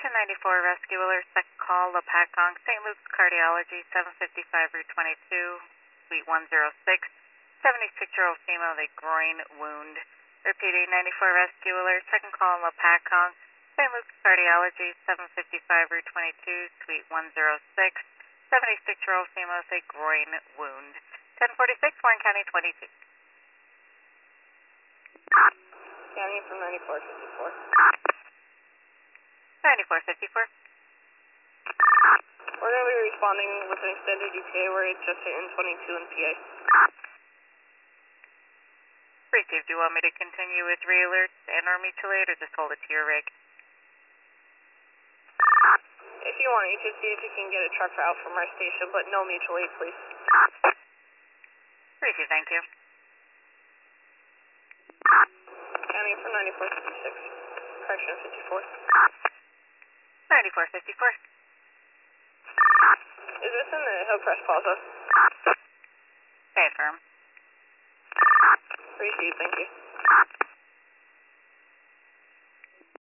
Station 94 Rescue Alert, second call, La Pacong, St. Luke's Cardiology, 755 Route 22, Suite 106. 76-year-old female with a groin wound. Repeating, 94 Rescue Alert, second call, La Pacong, St. Luke's Cardiology, 755 Route 22, Suite 106. 76-year-old female with a groin wound. 1046, Warren County 22. County from 9454. 9454. We're going to be responding with an extended ETA. We're just hitting 22 in PA. Received. Do you want me to continue with re-alerts and or mutual aid or just hold it to your rig? If you want, you can see if you can get a truck out from our station, but no mutual aid, please. Received. Thank you. County from 9456. Correction 54. 9454. Is this in the Hillcrest Plaza? Stay firm. Received. Thank you.